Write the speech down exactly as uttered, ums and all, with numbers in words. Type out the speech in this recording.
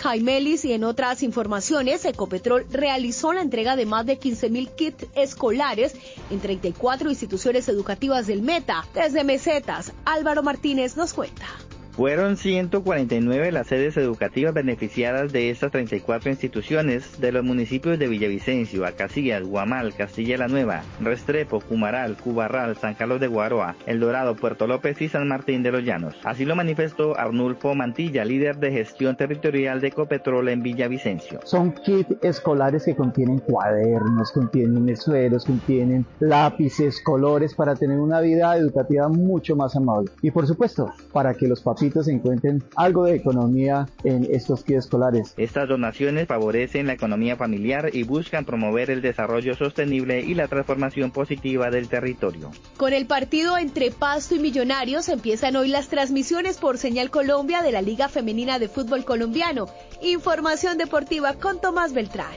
Jaimelis y en otras informaciones, Ecopetrol realizó la entrega de más de quince mil kits escolares en treinta y cuatro instituciones educativas del Meta. Desde Mesetas, Álvaro Martínez nos cuenta. Fueron ciento cuarenta y nueve las sedes educativas beneficiadas de estas treinta y cuatro instituciones de los municipios de Villavicencio, Acacías, Guamal, Castilla la Nueva, Restrepo, Cumaral, Cubarral, San Carlos de Guaroa, El Dorado, Puerto López y San Martín de los Llanos. Así lo manifestó Arnulfo Mantilla, líder de gestión territorial de Ecopetrol en Villavicencio. Son kits escolares que contienen cuadernos, contienen esferos, contienen lápices, colores para tener una vida educativa mucho más amable. Y por supuesto, para que los papás se encuentren algo de economía en estos kits escolares. Estas donaciones favorecen la economía familiar y buscan promover el desarrollo sostenible y la transformación positiva del territorio. Con el partido entre Pasto y Millonarios empiezan hoy las transmisiones por Señal Colombia de la Liga Femenina de Fútbol Colombiano. Información deportiva con Tomás Beltrán.